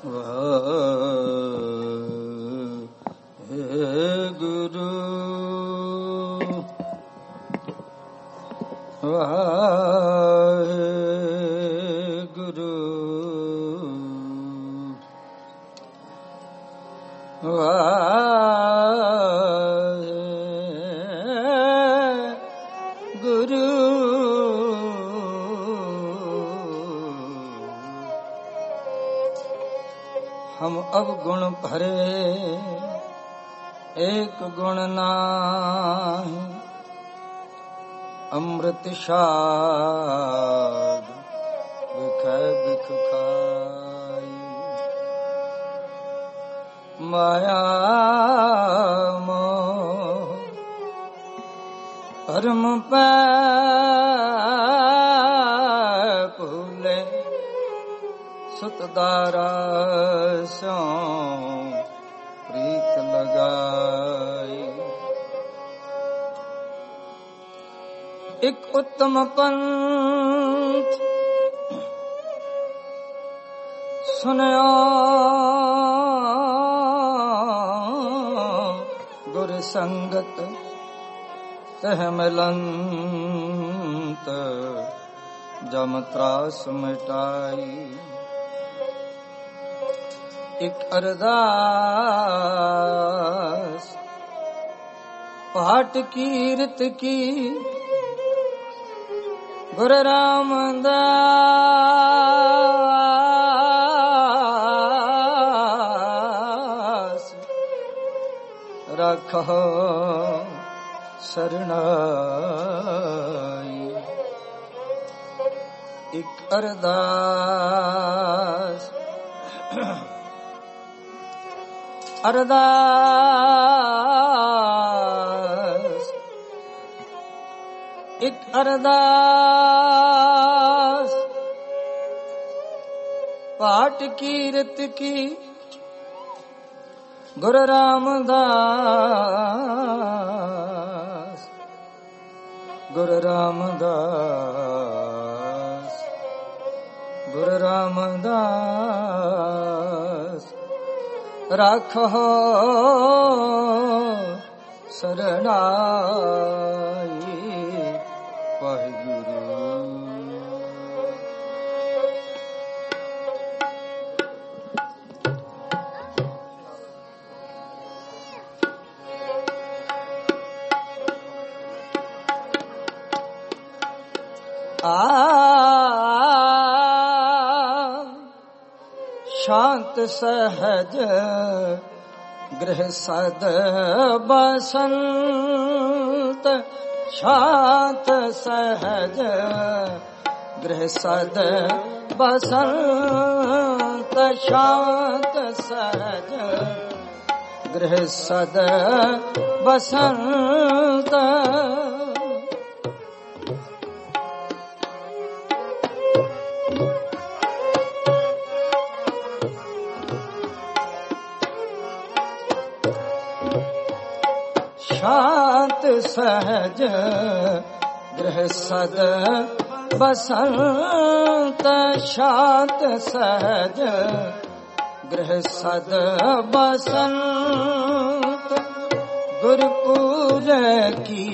हम अवगुण भरे एक गुण नाही, अमृत शाद बिख बिख खाई। माया मोह भरम पे भूले, सुतदारा स्यों प्रीत लगाई। एक उत्तम पंथ सुनयो, गुर संगत तह मिलंत, जम त्रास मिटाई। एक अरदास पाठ कीर्त की, गुरु रामदास रखो शरणाई। एक अरदास अरदास एक अरदास पाठ कीर्त की, गुरु रामदास गुरु रामदास गुरु रामदास राखो शरणाई। वाहिगुरु शांत सहज गृह सद बसंत, शांत सहज गृह सद बसंत, शांत सहज गृह सद बसंत। शांत सहज गृह सद बसंत, शांत सहज गृह सद बसंत। गुरुपुर की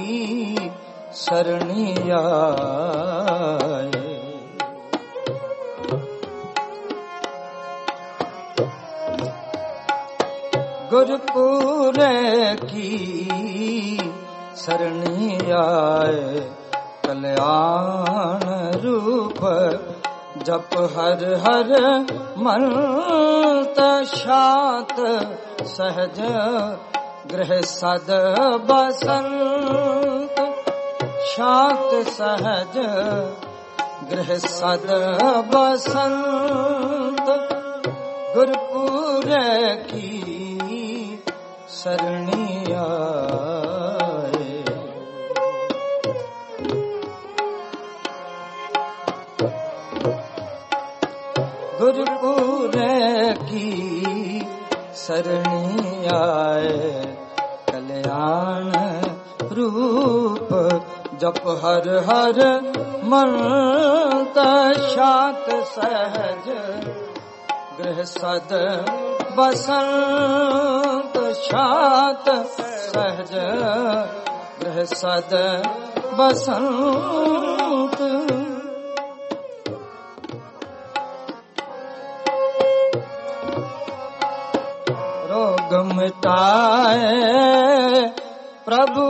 सरणी आए, गुरुपुर की सरणी आए। कल्याण रूप जप हर हर मंत, शांत सहज गृह सद बसंत, शांत सहज गृह सद बसंत। गुरुपुर की सरणी आए, गुरुपुर की सरणी आए। कल्याण रूप जप हर हर मंत, शांत सहज गृह सद बसंत शांत सहज गृह सद बसंत रोग मिटाए प्रभु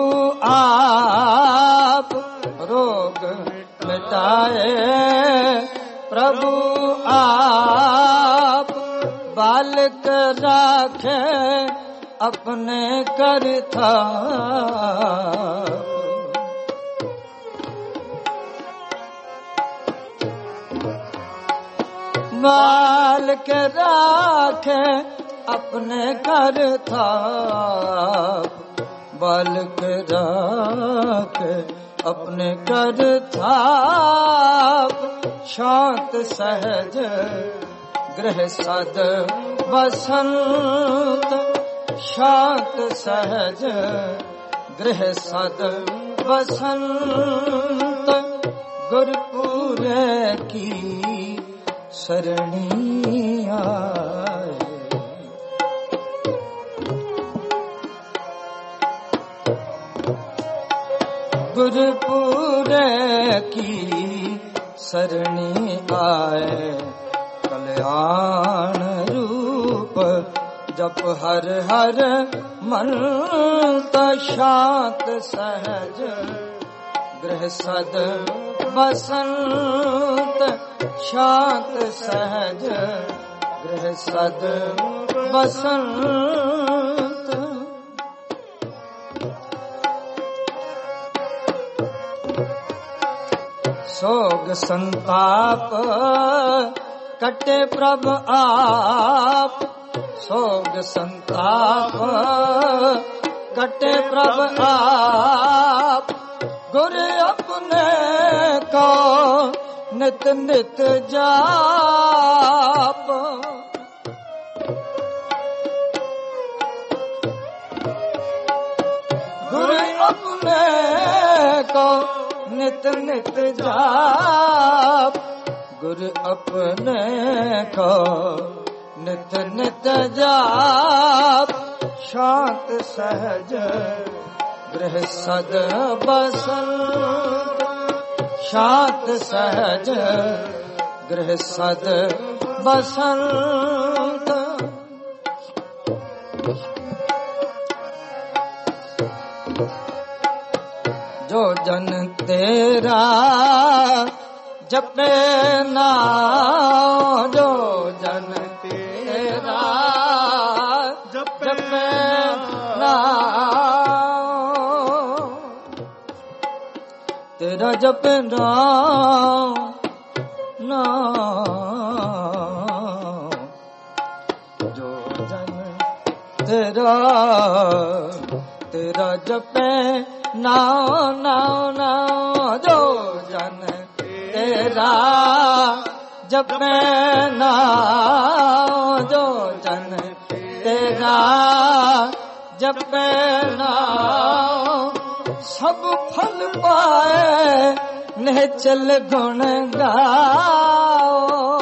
आप रोग मिटाए प्रभु आप बालक राखे अपने कर था बालक राखे अपने कर था बालक राखे अपने कर था शांत सहज गृह सद बसंत शांत सहज गृह सद बसंत गुरपुरे की सरणी आए गुरपुरे की सरणी आए कल्याण रूप जप हर हर मन शांत सहज गृह सद बसंत शांत सहज गृह सद बसंत सोग संताप कटे प्रभ आप सोग संताप कटे प्रभ आप गुरु अपने को नित नित जाप गुरु अपने को नित नित जाप गुरु अपने को नित नित जाप शांत सहज गृह सद बसंत शांत सहज गृह सद बसंत जो जन तेरा जपे ना जो जन तेरा जपे ना तेरा जपे ना जो जन तेरा तेरा जपे नाव नाव नाव जो जन तेरा जपे नाव जो जन तेरा जपे नाव सब फल पाए निश्चल गुण गाओ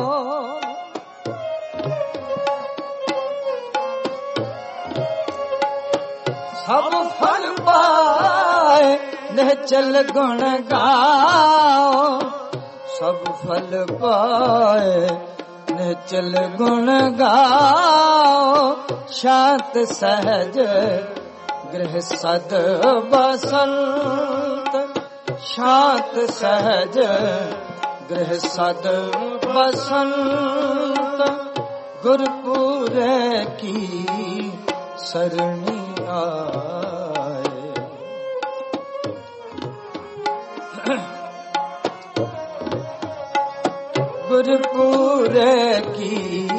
सब फल पाए निश्चल गुण गाओ सब फल पाए निश्चल गुण गाओ शांत सहज गृह सद बसंत शांत सहज गृह सद बसंत गुरपुरे की सरणी आए गुरपुरे की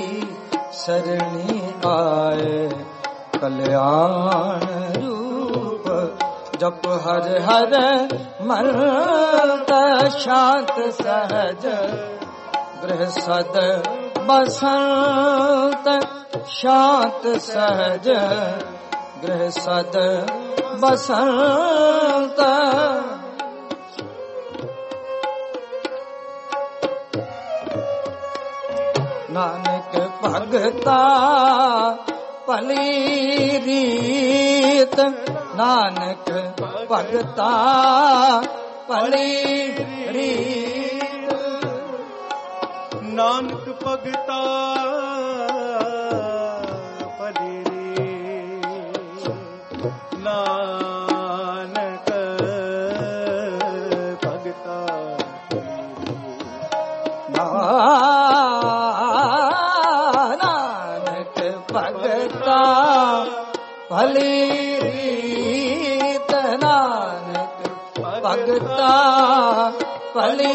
सरणी आए कल्याण रूप जप हर हर मन शांत सहज गृह सद बसंत शांत सहज गृह सद बसंत ਨਾਨਕ ਭਗਤਾ ਭਲੀ ਰੀਤ ਨਾਨਕ ਭਗਤਾ ਭਲੀ ਰੀਤ ਨਾਨਕ ਭਗਤਾ ਭਲੀ ਰੀਤ ਨਾਨਕ ਭਗਤਾ ਨਾਨਕ ਭਗਤਾ ਭਲੀ ਰੀਤ ਨਾਨਕ ਭਗਤਾ ਭਲੀ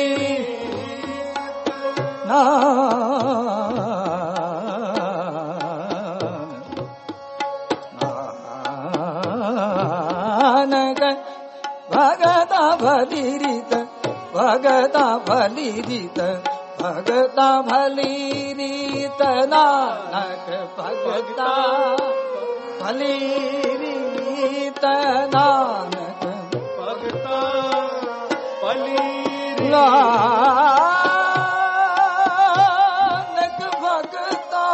ਨਾਨਕ ਭਗਤਾ ਭਲੀ ਰੀਤ ਭਗਤਾ ਭਲੀ ਰੀਤ ਭਗਤਾ ਭਲੀ ਰੀਤ ਨਾਨਕ ਭਗਤਾ ਭਲੀ ਰੀਤ ਨਾਨਕ ਭਗਤਾ ਭਲੀ ਨਾਨਕ ਭਗਤਾ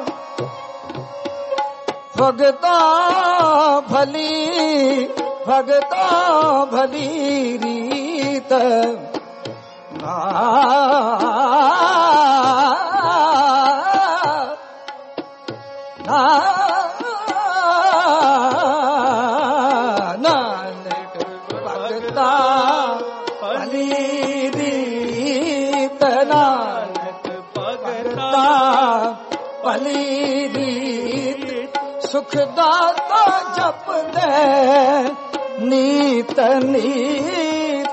ਭਗਤਾ ਭਲੀ ਭਗਤਾ ਭਲੀ ਰੀਤ ਨਾਨਕ ਭਗਤਾ ਭਲੀ ਰੀਤ ਨਾਨਕ ਭਗਤਾ ਭਲੀ ਰੀਤ ਸੁਖ ਦਾਤਾ ਜਪਦੇ ਨੀਤ ਨੀਤ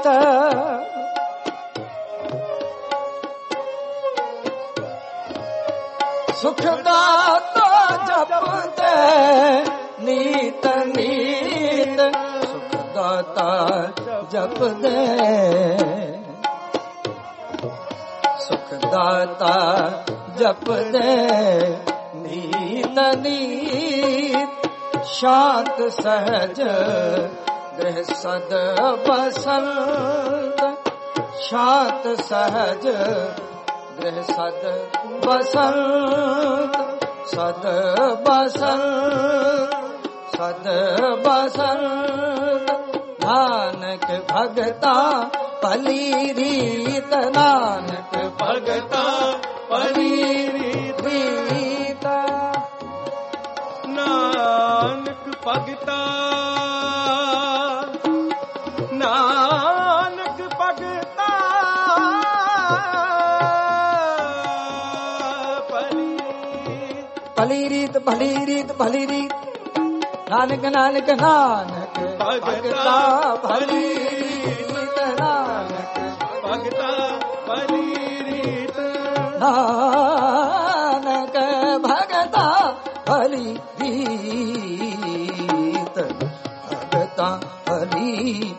ਸੁਖ ਦਾਤਾ ਜਪਦੇ ਨੀਤ ਨੀਤ ਸੁਖ ਦਾਤਾ ਜਪਦੇ ਸੁਖ ਦਾਤਾ ਜਪਦੇ ਨੀਤ ਨੀਤ ਸ਼ਾਂਤ ਸਹਜ ਗ੍ਰਹਿ ਸਦ ਬਸੰਤ ਸ਼ਾਂਤ ਸਹਜ ਗ੍ਰਹਿ ਸਦ ਬਸੰਤ ਸਦ ਬਸੰਤ ਸਦ ਬਸੰਤ ਨਾਨਕ ਭਗਤਾ ਭਲੀ ਰੀਤ ਨਾਨਕ ਭਗਤਾ ਭਲੀ ਰੀਤ ਨਾਨਕ ਭਗਤਾ ਨਾਨਕ ਭਗਤਾ ਭਲੀ ਰੀਤ ਭਲੀ ਰੀਤ ਭਲੀ ਰੀਤ ਨਾਨਕ ਨਾਨਕ ਨਾਨਕ ਭਗਤਾ ਭਲੀ ਰੀਤ ਨਾਨਕ ਭਗਤਾ ਭਲੀ ਰੀਤ ਨਾਨਕ ਭਗਤਾ ਭਲੀ ਰੀਤ ਭਗਤਾ ਭਲੀ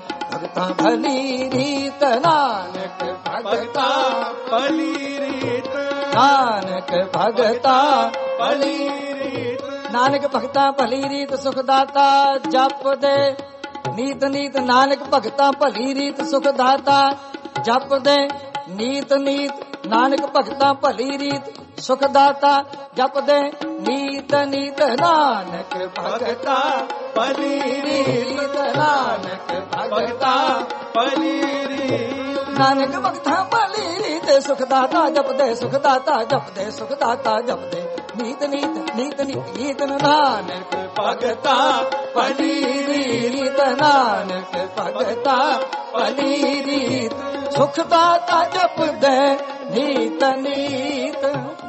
ਰੀਤ ਨਾਨਕ ਭਗਤਾ ਭਲੀ ਰੀਤ ਨਾਨਕ ਭਗਤਾ ਭਲੀ ਰੀਤ ਨਾਨਕ ਭਗਤਾ ਭਲੀ ਰੀਤ ਸੁਖ ਦਾਤਾ ਜਪਦੇ ਨੀਤ ਨੀਤ ਨਾਨਕ ਭਗਤਾ ਭਲੀ ਰੀਤ ਸੁਖ ਦਾਤਾ ਜਪਦੇ ਨੀਤ ਨੀਤ ਨਾਨਕ ਭਗਤਾ ਭਲੀ ਰੀਤ ਸੁਖ ਦਾਤਾ ਜਪਦੇ ਨੀਤ ਨੀਤ ਨਾਨਕ ਭਗਤਾ ਭਲੀ ਰੀਤ ਨਾਨਕ ਭਗਤਾ ਭਲੀ ਰੀਤ ਨਾਨਕ ਭਗਤਾ ਭਲੀ ਰੀਤ ਸੁਖ ਦਾਤਾ ਜਪਦੇ ਸੁਖ ਦਾਤਾ ਜਪਦੇ ਸੁਖ ਦਾਤਾ ਜਪਦੇ ਨੀਤ ਨੀਤ ਨੀਤ ਨੀਤ ਨੀਤ ਨਾਨਕ ਭਗਤਾ ਭਲੀ ਰੀਤ ਨਾਨਕ ਭਗਤਾ ਭਲੀ ਰੀਤ ਸੁਖ ਦਾਤਾ ਜਪਦੇ ਨੀਤ ਨੀਤ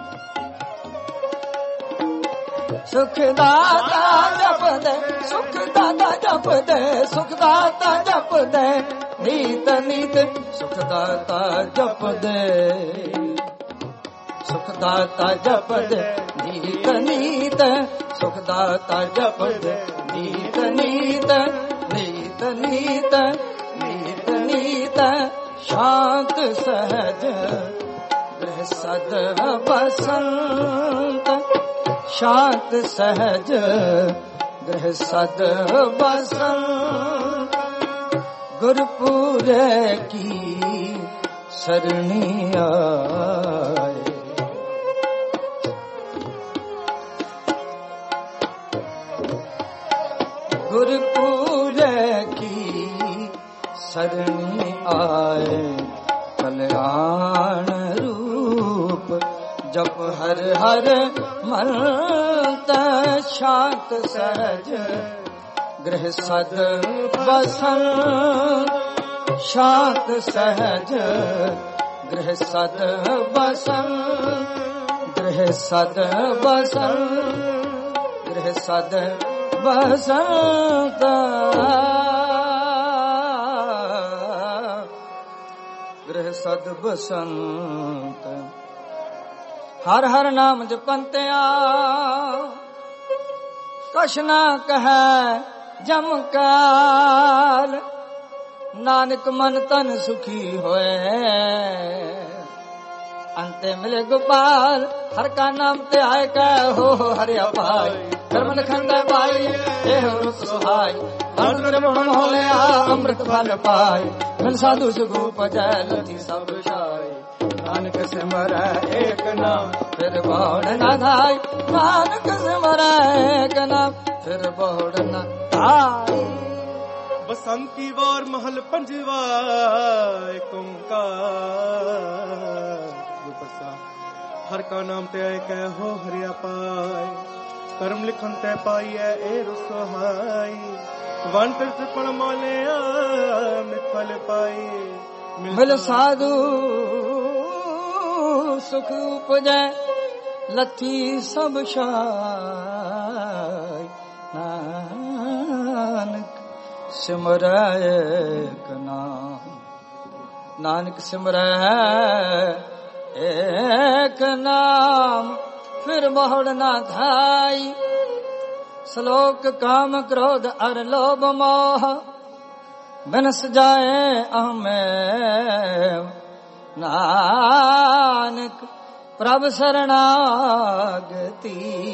ਸੁਖ ਦਾਤਾ ਜਪਦੇ ਸੁਖ ਦਾਤਾ ਜਪਦੇ ਸੁਖ ਦਾਤਾ ਜਪਦੇ ਨੀਤ ਨੀਤ ਸੁਖ ਦਾਤਾ ਜਪਦੇ ਸੁਖ ਦਾਤਾ ਜਪਦੇ ਨੀਤ ਨੀਤ ਸੁਖ ਦਾਤਾ ਜਪਦੇ ਨੀਤ ਨੀਤ ਨੀਤ ਨੀਤ ਨੀਤ ਨੀਤ ਸ਼ਾਂਤ ਸਹਜ ਗ੍ਰਹਿ ਸਦ ਬਸੰਤ ਸ਼ਾਂਤ ਸਹਜ ਗ੍ਰਹਿ ਸਦ ਬਸੰਤ ਗੁਰਪੂਰੇ ਕੀ ਸਰਣੀ ਆਏ जप हर हर मन तन शांत सहज गृह सद बसन शांत सहज गृह सद बसन गृह सद बसन गृह सद बसंत गृह सद बसंत हर हर नाम जपंत्या कछ ना कहे जम काल नानक मन तन सुखी होए अंते मिले गोपाल हर का नाम ते आए कह हो हरिया पाई धर्म लखन पाई हे हो सुहाई धर्म होले अमृत फल पाई मिल साधु सुगूप जय लथी सब शाई नानक सिमर एक नाम फिर बहुड़ न धाई नानक सिमर एक नाम फिर बहुड़ न धाई बसंती वार महल पंजवा एक ओंकार हर का नाम ते आए कह हो हरिया पाए कर्म लिखन ते पाई है ए रुसहाई वन त्रिपण माले मिथल पाई मिल साधु सुख उपजै लथी सब शाय नानक सिमर एक नाम नानक सिमर एक नाम फिर बहुड़ ना धाई श्लोक काम क्रोध अर लोभ मोह बिनस जाए अहमें नानक प्रभ शरणागति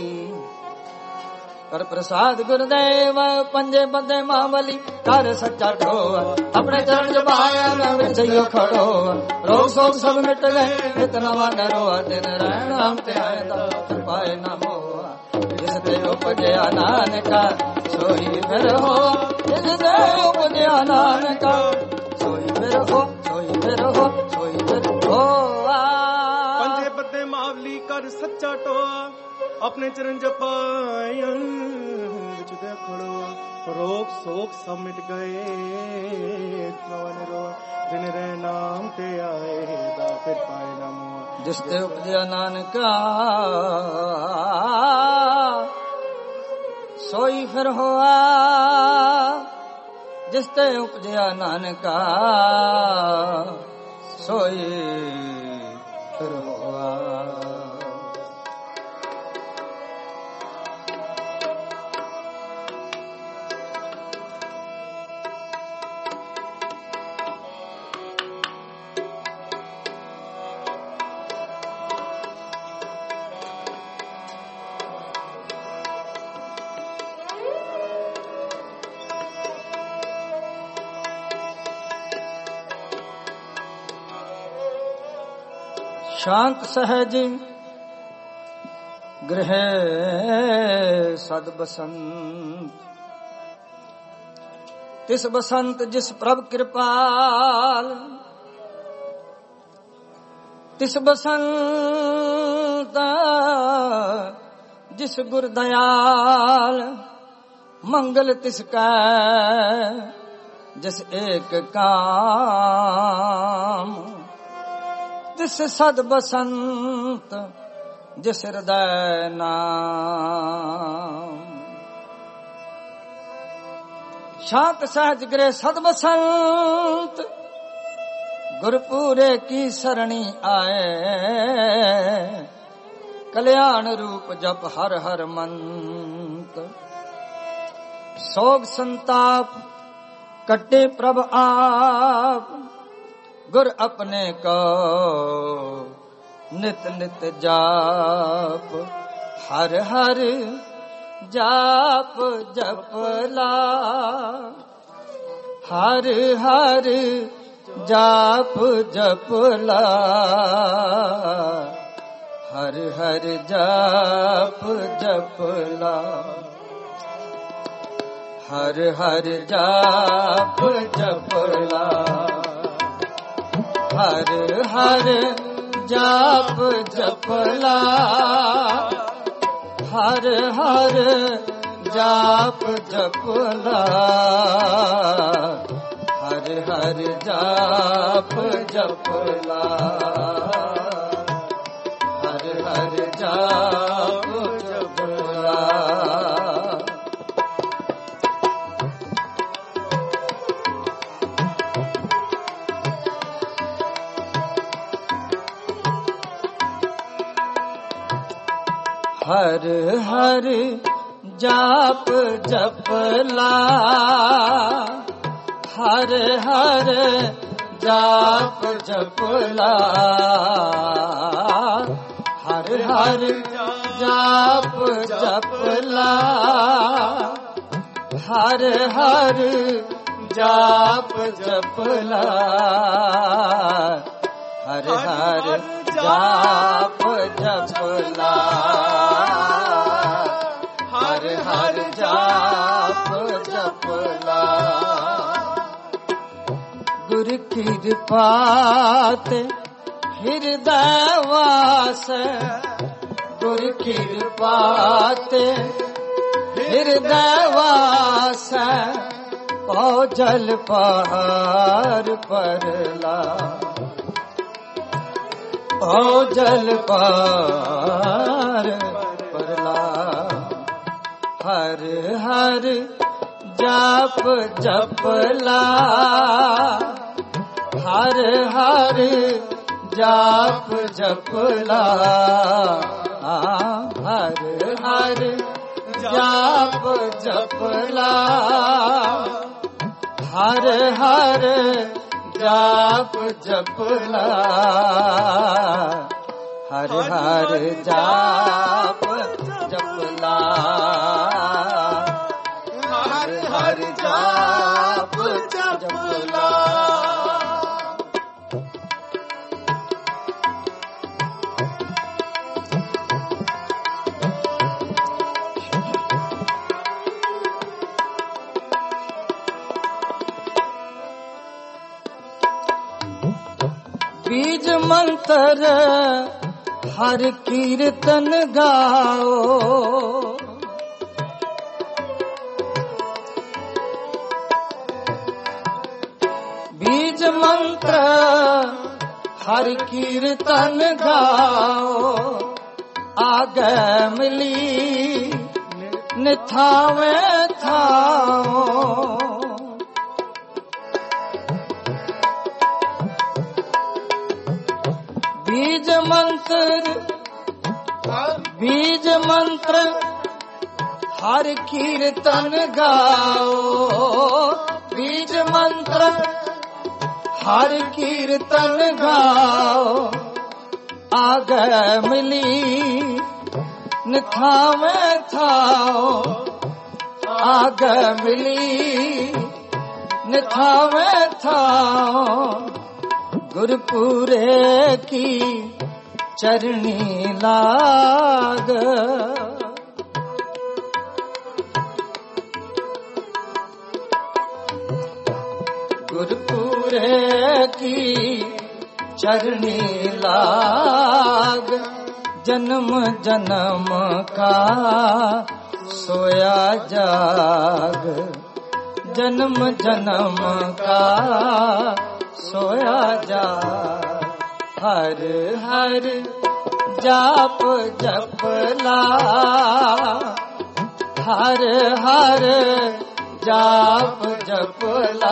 कर प्रसाद गुरुदेव पंजे बंदे मामली कर सच्चा ढोआ अपने चरण जबाया न जइयो खड़ो रोग शोक सब मिट गए इतना न रोआ दिन रहनाम ते आयदा पाए न मोआ जिस ते उपजया नानका सोई फिर हो जिस ते उपजया नानका सोई फिर हो सोई फिर हो सोई फिर हो पंजे बंदे मामली कर सच्चा ढोआ अपने चरण जपाया खड़ो रोग शोक सब मिट गए दिन रे नाम ते आए दा फिर पाए ना मोह जिस ते उपजया नानका सोई फिर होआ जिस ते उपजया नानका सोई फिर होआ शांत सहज गृह सद बसंत तिस बसंत जिस प्रभ कृपाल तिस बसंत जिस गुर दयाल मंगल तिसका जिस एक काम तिस सद बसंत जिस हृदय नाम शांत सहज गृह सद बसंत गुरपुरे की सरणी आए कल्याण रूप जप हर हर मंत सोग संताप कटे प्रभ आप गुर अपने को नित नित जाप हर हर जाप जपला हर हर जाप जपला हर हर जाप जपला हर हर जाप जपला हर हर जाप जपला, हर हर जाप जपला, हर हर जाप जपला, हर हर जाप जपला। हर हर जाप जपला, हर हर जाप जपला, हर हर जाप जपला, हर हर जाप जपला, हर हर जाप जपला, हर हर जाप जपला। गुरु कृपा ते हृदय वास, गुरु कृपा ते हृदय वास, पौ जल पहाड़ परला, पौ जल पहाड़ परला। हर हर जाप जपला, हर हर जाप जपला, हर हर जाप जपला, हर हर जाप जपला, हर हर जाप जपला, हर हर जाप जपला। बीज मंत्र हर कीर्तन गाओ, बीज मंत्र हर कीर्तन गाओ, आगे मिली निथावे थाओ। बीज मंत्र हर कीर्तन गाओ, बीज मंत्र हर कीर्तन गाओ, आगे मिली निथावे थाओ, आगे मिली निथावे थाओ। गुरपुरे की चरणी लाग, गुरपुरे की चरणी लाग, जन्म जन्म का सोया जाग, जन्म जन्म का सोया जा। हर हर जाप जपला, हर हर जाप जपला,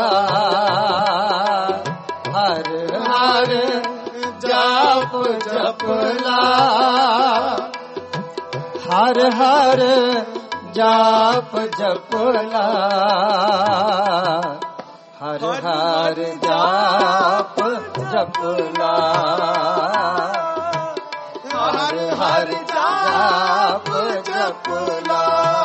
हर हर जाप जपला, हर हर जाप जपला, हर हर जाप जपला, हर हर जाप जपला।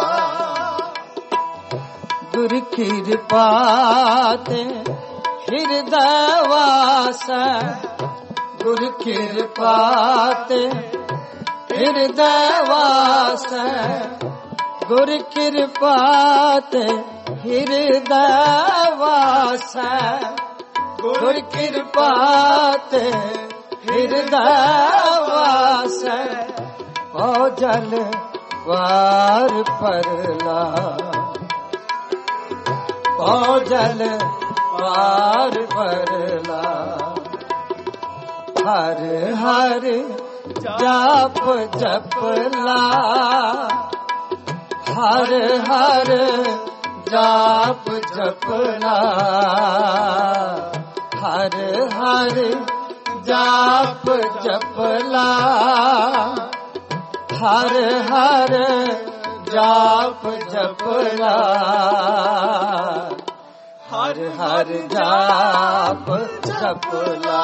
गुरु कृपा ते हृदय वास, गुरु कृपा ते हृदय वास, गुरु कृपा ते हृदय वास, गुरु कृपा ते ਹਿਰਦੈ ਵਾਸੈ ਪਉ ਜਲ ਵਾਰ ਪਰਲਾ ਪਉ ਜਲ ਵਾਰ ਪਰਲਾ ਹਰ ਹਰ ਜਾਪ ਜਪਲਾ ਹਰ ਹਰ ਜਾਪ ਜਪਲਾ ਹਰ ਹਰ ਜਾਪ ਜਪਲਾ ਹਰ ਹਰ ਜਾਪ ਜਪਲਾ ਹਰ ਹਰ ਜਾਪ ਜਪਲਾ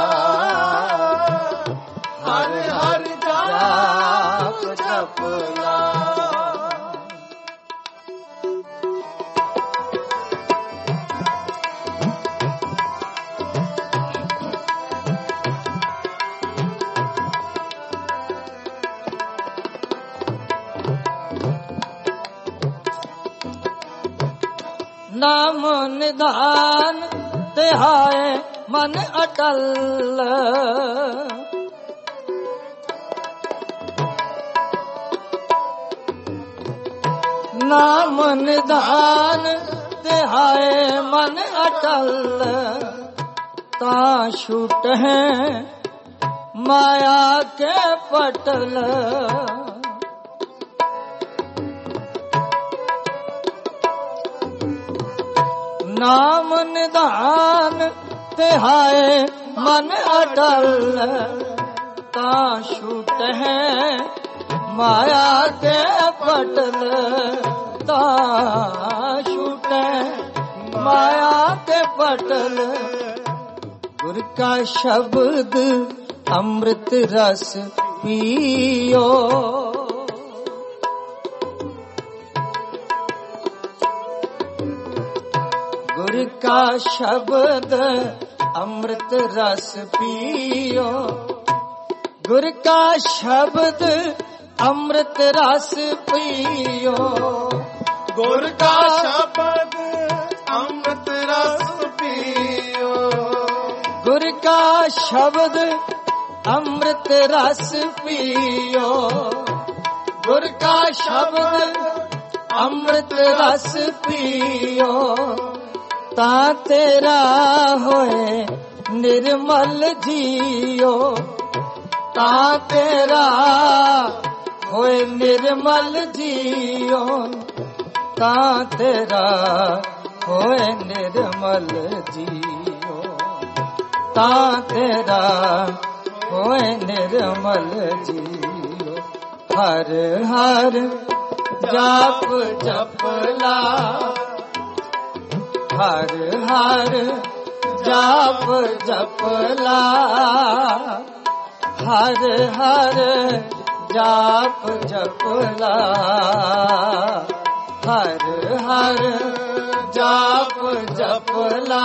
ਹਰ ਹਰ ਜਾਪ ਜਪਲਾ ਨਾਮ ਨਿਧਾਨ ਧਿਆਏ ਮਨ ਅਟਲ ਨਾਮ ਨਿਧਾਨ ਧਿਆਏ ਮਨ ਅਟਲ ਤਾਂ ਛੂਟਹਿ ਮਾਇਆ ਕੇ ਪਟਲ ਨਾਮ ਨਿਧਾਨ ਧਿਆਏ ਮਨ ਅਟਲ ਤਾਂ ਛੂਟਹਿ ਮਾਇਆ ਕੇ ਪਟਲ ਤਾਂ ਛੂਟਹਿ ਮਾਇਆ ਕੇ ਪਟਲ ਗੁਰ ਕਾ ਸ਼ਬਦ ਅੰਮ੍ਰਿਤ ਰਸ ਪੀਓ ਗੁਰ ਕਾ ਸ਼ਬਦ ਅੰਮ੍ਰਿਤ ਰਸ ਪੀਓ ਗੁਰ ਕਾ ਸ਼ਬਦ ਅੰਮ੍ਰਿਤ ਰਸ ਪੀਓ ਗੁਰ ਕਾ ਸ਼ਬਦ ਅੰਮ੍ਰਿਤ ਰਸ ਪੀਓ ਗੁਰ ਕਾ ਸ਼ਬਦ ਅੰਮ੍ਰਿਤ ਰਸ ਪੀਓ ਗੁਰ ਕਾ ਸ਼ਬਦ ਅੰਮ੍ਰਿਤ ਰਸ ਪੀਓ ਤਾਂ ਤੇਰਾ ਹੋਏ ਨਿਰਮਲ ਜੀਓ ਤਾਂ ਤੇਰਾ ਹੋਏ ਨਿਰਮਲ ਜੀਓ ਤਾਂ ਤੇਰਾ ਹੋਏ ਨਿਰਮਲ ਜੀਓ ਤਾਂ ਤੇਰਾ ਹੋਏ ਨਿਰਮਲ ਜੀਓ ਹਰ ਹਰ ਜਾਪ ਜਪਲਾ ਹਰ ਹਰ ਜਾਪ ਜਪਲਾ ਹਰ ਹਰ ਜਾਪ ਜਪਲਾ ਹਰ ਹਰ ਜਾਪ ਜਪਲਾ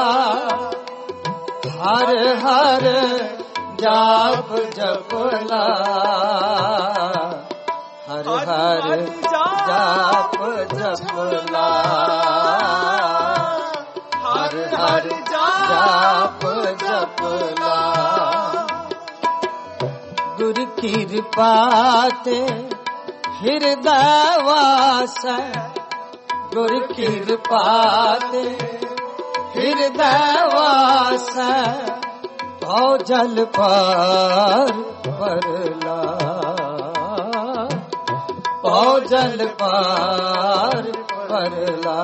ਹਰ ਹਰ ਜਾਪ ਜਪਲਾ ਹਰ ਹਰ ਜਾਪ ਜਪਲਾ ਹਰ ਹਰ ਜਾਪ ਜਪਲਾ ਗੁਰ ਕਿਰਪਾ ਤੇ ਹਿਰਦੈ ਵਾਸੈ ਗੁਰ ਕਿਰਪਾ ਤੇ ਹਿਰਦੈ ਵਾਸੈ ਪਉ ਜਲ ਪਾਰ ਪਰਲਾ ਪਉ ਜਲ ਪਾਰ ਪਰਲਾ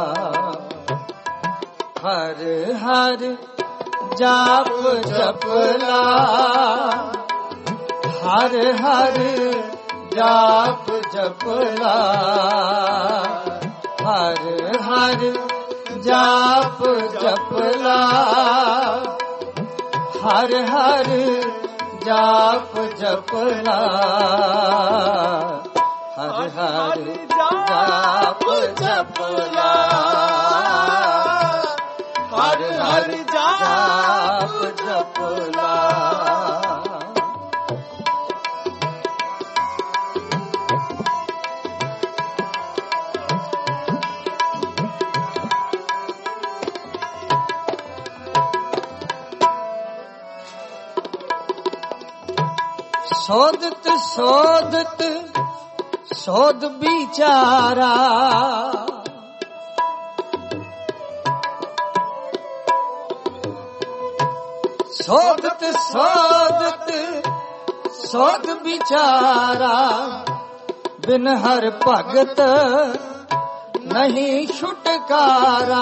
ਹਰ ਹਰ ਜਾਪ ਜਪਲਾ ਹਰ ਹਰ ਜਾਪ ਜਪਲਾ ਹਰ ਹਰ ਜਾਪ ਜਪਲਾ ਹਰ ਹਰ ਜਾਪ ਜਪਲਾ ਹਰ ਹਰ ਜਾਪ ਜਪਲਾ ਹਰ ਹਰ ਜਾਪ ਜਪਲਾ ਸੋਧਤ ਸੋਧਤ ਸੋਧ ਵਿਚਾਰਾ, ਸੋਧਤ ਸੋਧਤ ਸੋਧ ਵਿਚਾਰਾ, ਬਿਨ ਹਰ ਭਗਤ ਨਹੀਂ ਛੁਟਕਾਰਾ।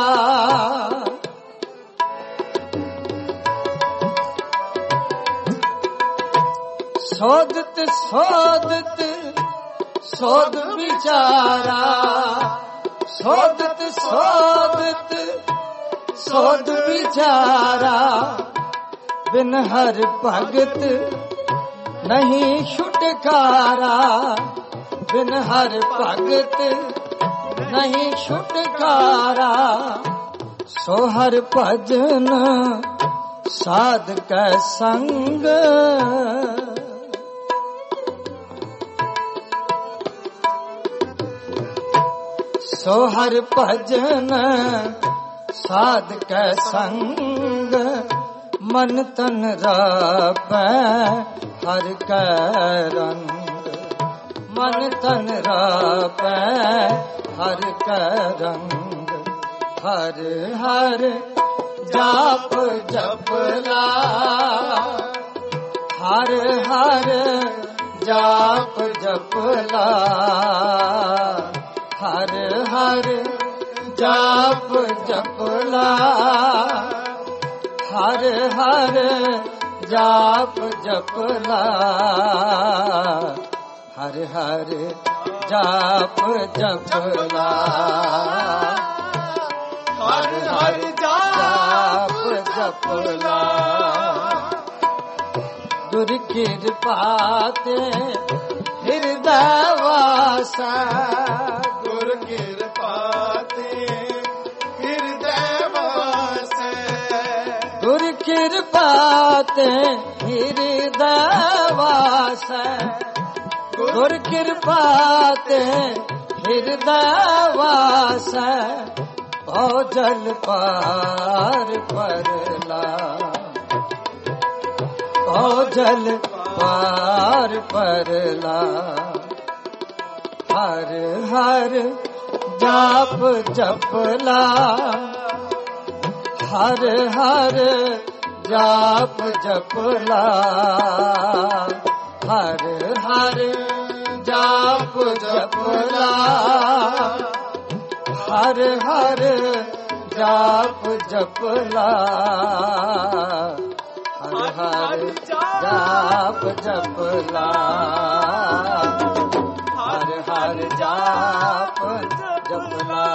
ਸੋਧਤ ਸੋਧਤ ਸੋਧ ਵਿਚਾਰਾ, ਸੋਧਤ ਸੋਧਤ ਸੋਧ ਵਿਚਾਰਾ, ਬਿਨ ਹਰ ਭਗਤ ਨਹੀਂ ਛੁਟਕਾਰਾ, ਬਿਨ ਹਰ ਭਗਤ ਨਹੀਂ ਛੁਟਕਾਰਾ। ਸੋ ਹਰ ਭਜਨ ਸਾਧ ਕੈ ਸੰਗ, ਸੋ ਹਰ ਭਜਨ ਸਾਧ ਕੈ ਸੰਗ, ਮਨ ਤਨ ਰਾਪੈ ਹਰ ਕੈ ਰੰਗ, ਮਨ ਤਨ ਰਾਪੈ ਹਰ ਕੈ ਰੰਗ। ਹਰ ਹਰ ਜਾਪ ਜਪਲਾ, ਹਰ ਹਰ ਜਾਪ ਜਪਲਾ, ਹਰ ਹਰ ਜਾਪ ਜਪਲਾ, ਹਰ ਹਰ ਜਾਪ ਜਪਲਾ, ਹਰ ਹਰ ਜਾਪ ਜਪਲਾ, ਹਰ ਹਰ ਜਾਪ ਜਪਲਾ। ਗੁਰ ਕਿਰਪਾ ਤੇ ਹਿਰਦੈ ਵਾਸਾ, ਗੁਰ ਕਿਰਪਾ ਤੇ ਹਿਰਦੈ ਵਾਸੈ, ਗੁਰ ਕਿਰਪਾ ਤੇ ਹਿਰਦੈ ਵਾਸੈ, ਗੁਰ ਕਿਰਪਾ ਤੇ ਹਿਰਦੈ ਵਾਸੈ। ਭਉ ਜਲ ਪਾਰ ਪਰਲਾ, ਭਉ ਜਲ ਪਾਰ ਪਰਲਾ, ਹਰ ਹਰ ਜਾਪ ਜਪਲਾ, ਹਰ ਹਰ ਜਾਪ ਜਪਲਾ, ਹਰ ਹਰ ਜਾਪ ਜਪਲਾ, ਹਰ ਹਰ ਜਾਪ ਜਪਲਾ, ਹਰ ਹਰ ਜਾਪ ਜਪਲਾ, ਹਰ ਹਰ ਜਾਪ ਜਪਲਾ,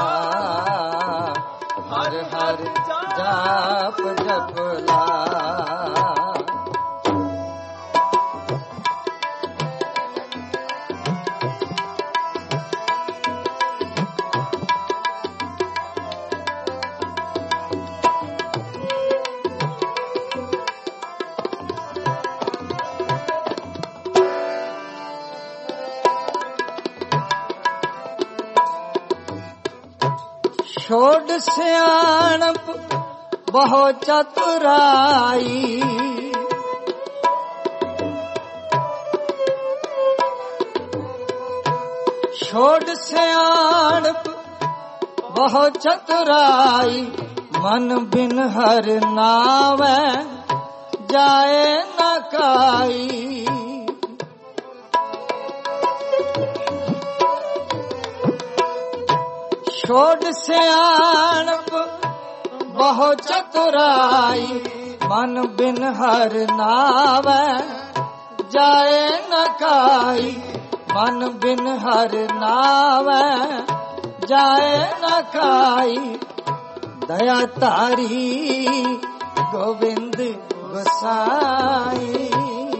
ਹਰ ਹਰ ਜਾਪ ਜਪਲਾ। ਛੋੜ ਸਿਆਣਪ ਬਹੁ ਚਤੁਰਾਈ, ਛੋੜ ਸਿਆਣਪ ਬਹੁ ਚਤੁਰਾਈ, ਮਨ ਬਿਨ ਹਰ ਨਾਵੈ ਜਾਏ ਨ ਕਾਈ। ਛੋੜ ਸਿਆਣਪ ਬਹੁ ਚਤੁਰਾਈ, ਮਨ ਬਿਨ ਹਰ ਨਾਵੈ ਜਾਏ ਨ ਕਾਈ, ਮਨ ਬਿਨ ਹਰ ਨਾਵੈ ਜਾਏ ਨ ਕਾਈ। ਦਇਆ ਧਾਰੀ ਗੋਬਿੰਦ ਗੋਸਾਈ,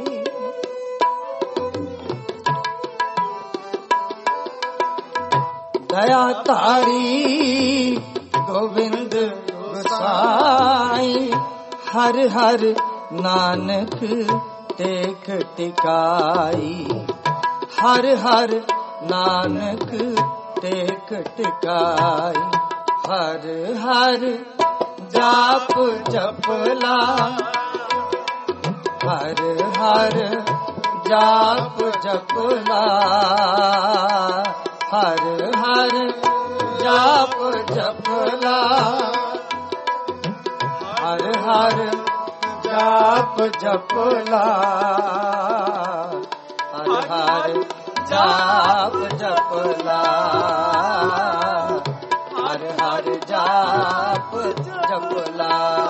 ਦਇਆ ਧਾਰੀ ਗੋਬਿੰਦ ਗੋਸਾਈ। ਹਰ ਹਰ ਨਾਨਕ ਟੇਕ ਟਿਕਾਈ, ਹਰ ਹਰ ਨਾਨਕ ਟੇਕ ਟਿਕਾਈ। ਹਰ ਹਰ ਜਾਪ ਜਪਲਾ, ਹਰ ਹਰ जाप जपला, हर हर जाप जपला, हर हर जाप जपला, हर हर जाप जपला, हर हर जाप जपला।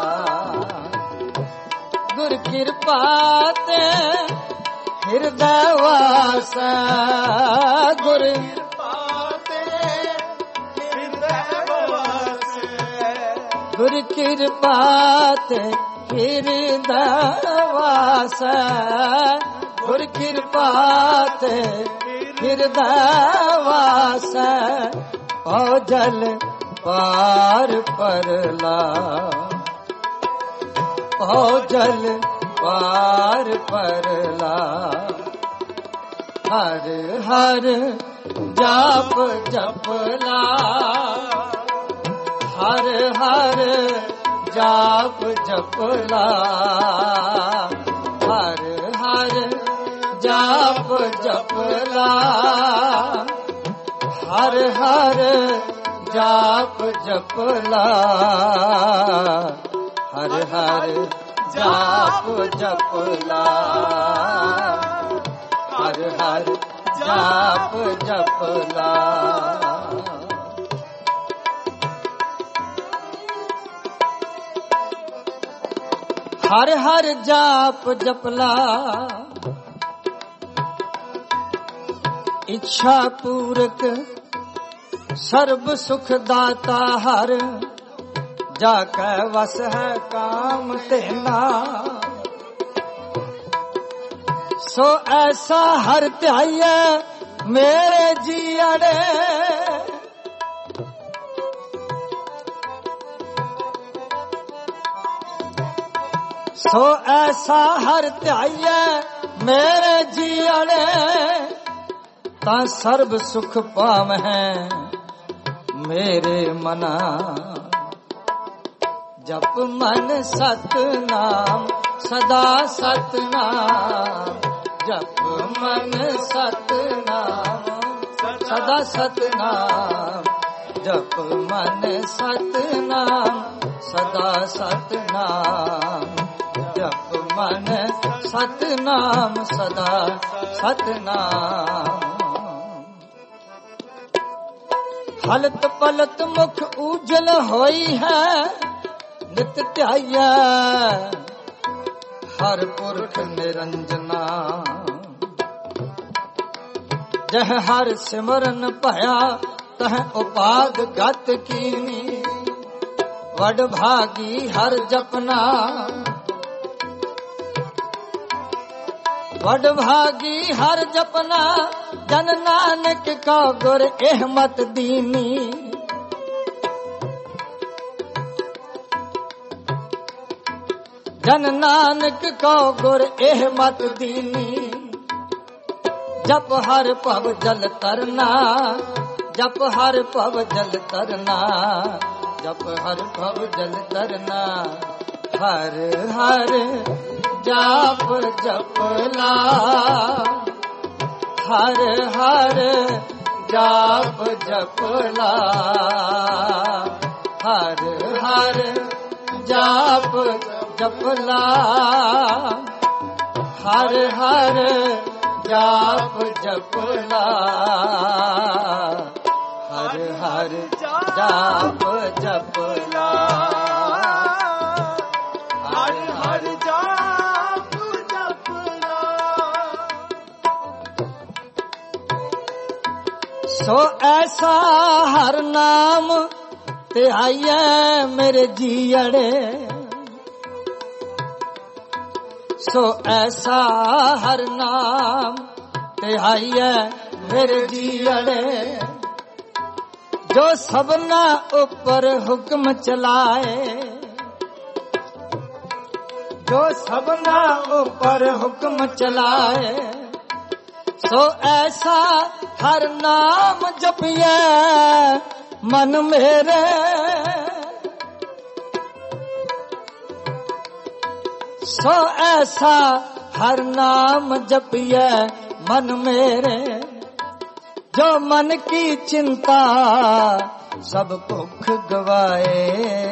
गुर कृपा ते हृदय वास, गुर कृपा ते हृदय वास, गुर कृपा ते हृदय वास, गुर कृपा ते हृदय वास। ओ जल पार परला, ओ जल पार परला, हर हर जाप जपला, हर हर जाप जपला, हर हर जाप जपला, हर हर जाप जपला, हर हर जाप जपला, हर हर जाप जपला। हर हर जाप जपला, इच्छा पूरक सर्व सुख दाता हर, जाकै वस है काम तेना। सो ऐसा हर ध्याइयै मेरे जियड़े, सो ऐसा हर ध्याइयै मेरे जियड़े, ता सर्व सुख पावैं मेरे मना। जप मन सतनाम सदा सतनाम, जप मन सतनाम सदा सतनाम, जप मन सतनाम सदा सतनाम, जप मन सतनाम सदा सतनाम। हलत पलत मुख उजल होई है, नित ध्याइयै हर पुरख निरंजना। जह हर सिमरन भया तह उपाद गत कीनी, वड भागी हर जपना, वड भागी हर जपना। जन नानक का गुर एह मत दीनी, जन नानक को गुर एह मत दीनी। जप हर भव जल तरना, जप हर भव जल तरना, जप हर भव जल तरना। हर हर जाप जपला, हर हर जाप जपला, हर हर जाप जपला, हर हर जाप जपला, हर हर जाप जपला, हर हर जाप जपला। सो ऐसा हर नाम ते आइए मेरे जियड़े, सो ऐसा हर नाम ते आइए मेरे जियड़े। जो सबना ऊपर हुक्म चलाए, जो सबना ऊपर हुक्म चलाए। सो ऐसा हर नाम जपिए मन मेरे, सो ऐसा हर नाम जपिए मन मेरे, जो मन की चिंता सब भुख गवाए।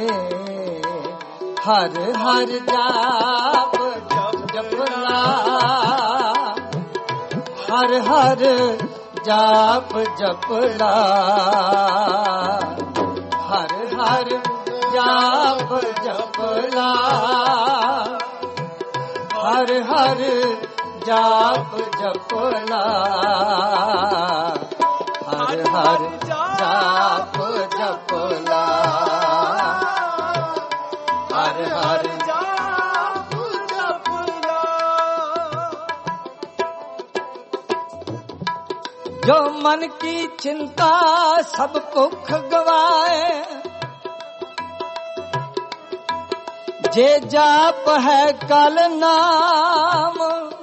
हर हर जाप जपला, हर हर जाप जपला, हर हर जाप जपला, हर हर जाप जपला, हर हर जाप जपला, हर हर जाप जपला। जो मन की चिंता सब भुख गवाए, जे जाप है कल नाम,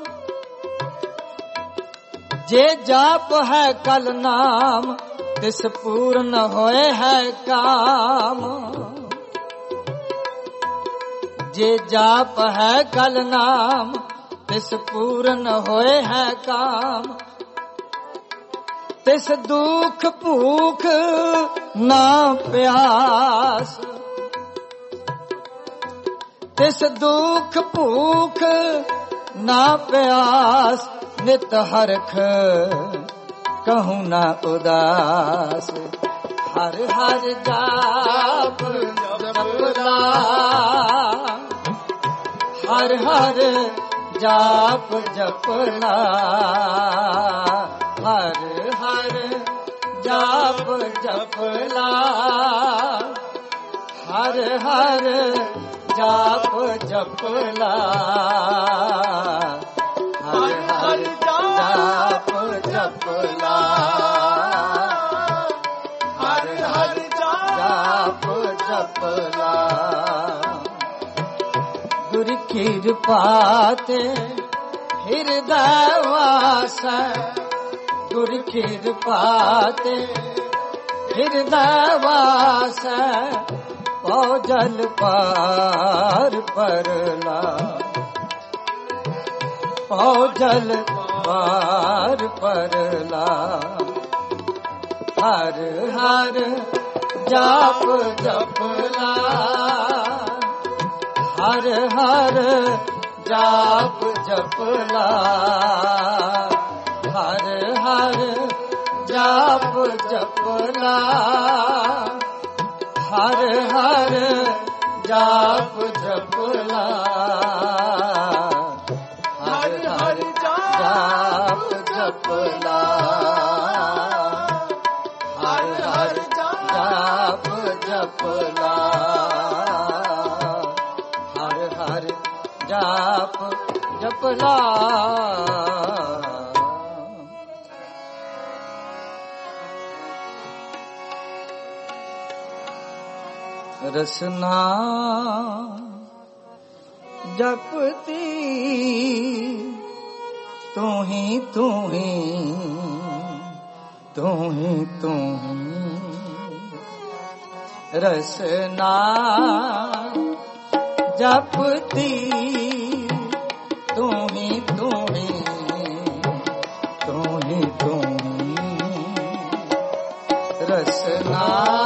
जे जाप है कल नाम, तिस पूर्ण होए है काम। जे जाप है कल नाम, तिस पूर्ण होए है काम। तिस दुख भूख ना प्यास, तिस दुख भूख ना प्यास, नित हरख कहूँ ना उदास। हर हर जाप जपला, हर हर जाप जपला, हर हर जाप जपला, हर हर जाप जपला, हर हर जाप जपला, हर हर जाप जपला। गुर कृपा ते हृदय वास, गुर कृपा ते हृदय वास, पौ जल पार परला, पौ जल पार परला। हर हर जाप जपला, हर हर जाप जपला, हर हर जाप जपला, हर हर जाप जपला, हर हर जाप जपला, हर हर जाप जपला, हर हर जाप जपला। रसना जपती तू ही तू ही तू ही तू ही, रसना जपती तू ही तू ही तू ही तू ही, रसना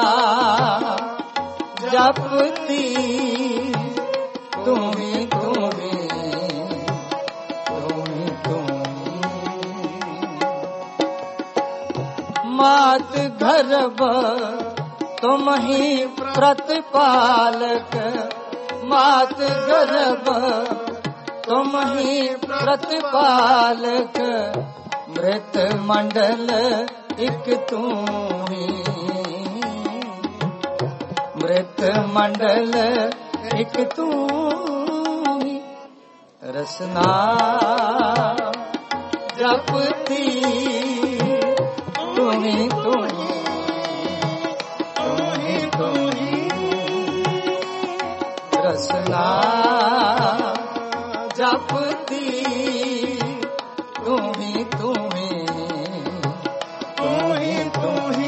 जपती तू ही तू ही तू ही तू ही। मात गर्भ तुम ही प्रतिपालक, मात गर्भ तुम ही प्रतिपालक, मृत मंडल एक तू ही, मृत मंडल एक तू ही, रसना जपती तू ही तू ही तू ही तू ही, रसना जपती तू ही तू ही तू ही तू ही।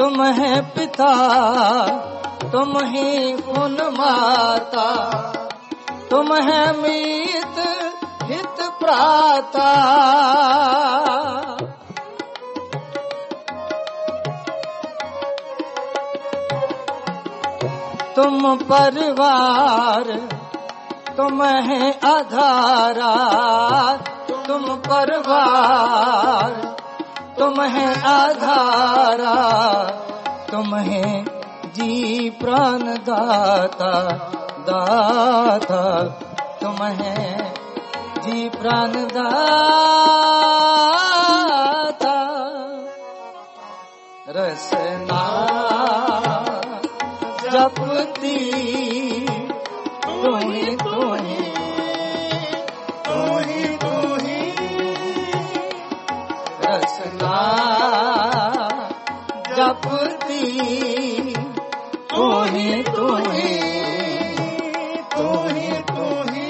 तुम है पिता, तुम ही पुन माता, तुम है मीत हित प्राता। तुम परिवार, तुम है आधारा, तुम परिवार, तुम है आधारा, तुम है जी प्राण दाता, दाता तुम है जी प्राण दाता। रसना जपती तुम्हें तुम्हें तुम्हें तुम्हें, रसना जपती तुम्हें तुम्हें तुम्हें तुम्हें।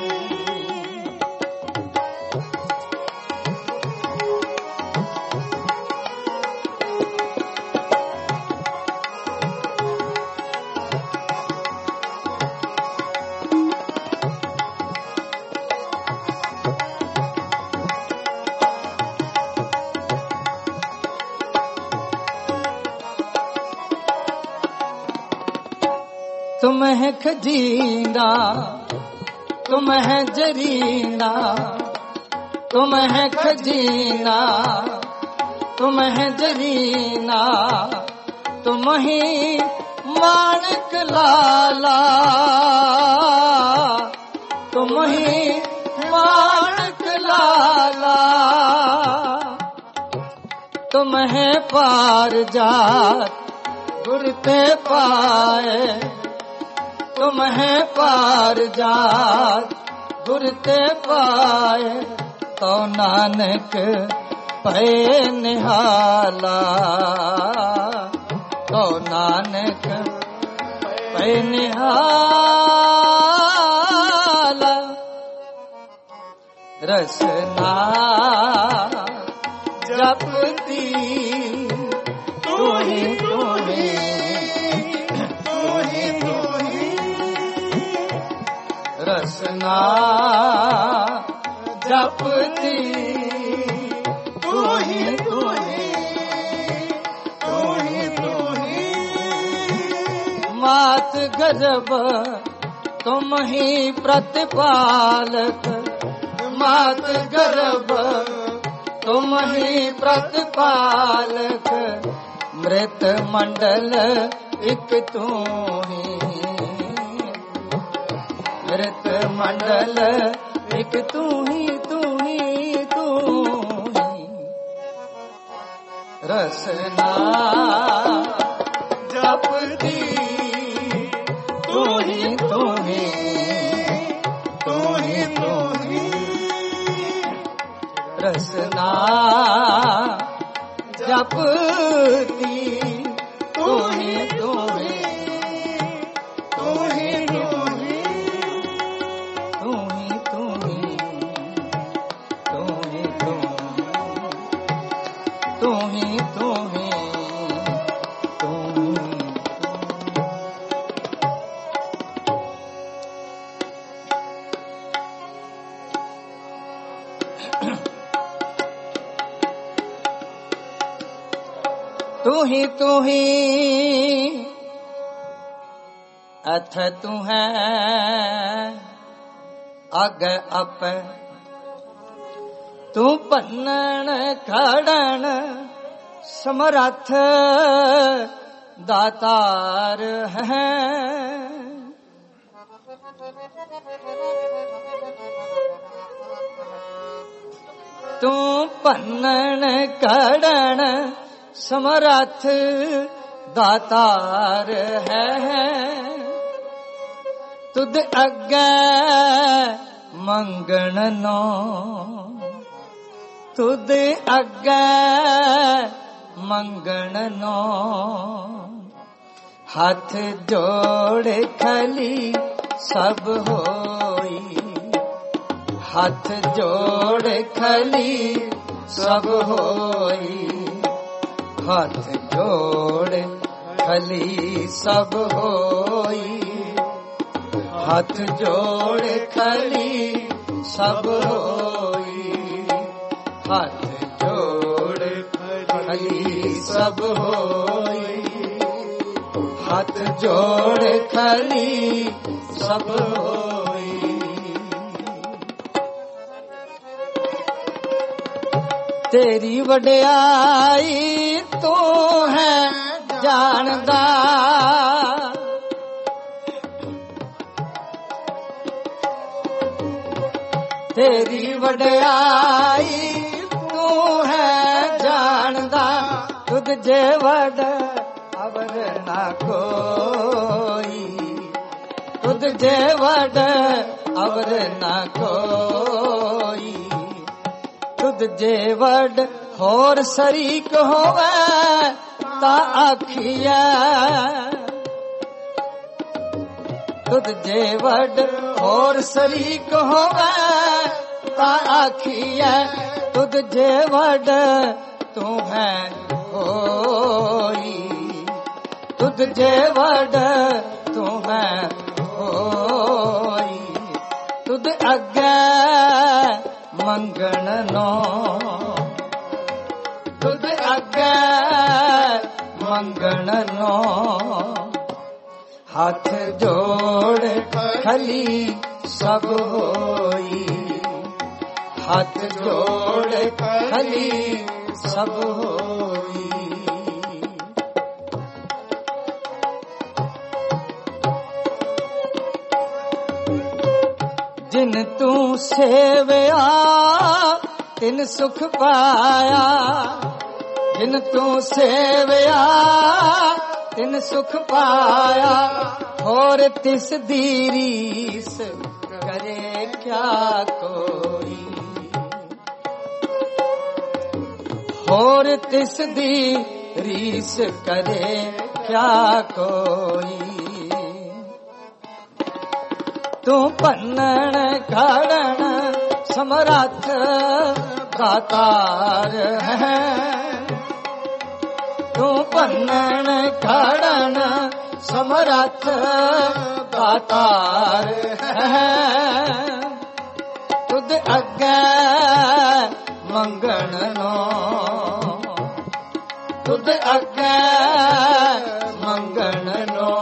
तुम है खजीना, तुम है जरीना, तुम है खजीना, तुम है जरीना, तुम ही माणक लाला, तुम ही माणक लाला। तुम है पार जात गुरते पाए, तुम है पार जात गुरते पाए, तो नानक पे निहाला, तो नानक पे निहाला। रसना जपती तोहे तोहे तोहे तोहे, रसना जपती तोहे तोहे तोहे तोहे। मात गर्भ तुम ही प्रतिपालक, मात गर्भ तुम ही प्रतिपालक, मृत मंडल एक तू ही, मृत मंडल एक तू ही तू ही तू ही। रसना जपती तू ही तू ही तू ही तू ही। रसना जपती तू ही तू ही तू ही तू ही तू ही तू ही तू ही तू ही तू ही तू ही। तू ही तू ही अथ तू है अग अप, तू पन्नण खड़न समरथ दातार है। तू पन्नण खड़न समरथ दातार है। तुद अग्गे मंगण नो, तुद अग्गे मंगण नो, हाथ जोड़ खली सब होई, हाथ जोड़ खली सब होई। हाथ जोड़ खली सब होई, हाथ जोड़ खली सब होई, हाथ जोड़ खली सब होई, हाथ जोड़ खली सब होई। तेरी वड्याई तू है जानदा, तेरी वड्याई तू है जानदा, तुझ जे वड अवर ना कोई, तुझ जे वड अवर ना कोई, तुझ जे वड होर शरीक होवे ता आखिया, तुझ जे वड होर शरीक होवे ता आखिया, तुझ जे वड तू है होई, तुझ जे वड तू है होई, तुझ अगे मंगण नो, तुझ अगे मंगण नो, हाथ जोड़ खली सब होई, हाथ जोड़ खली सब होई। जिन तू सेवया तिन सुख पाया, जिन तू सेवया तिन सुख पाया, और तिस दी रीस करे क्या कोई, और तिस दी रीस करे क्या कोई। तू पन्नण घड़न समरथ दातार है, तू पन्नण घड़न समरथ दातार है, तुझ अगे मंगण नो, तुझ अगे मंगण नो,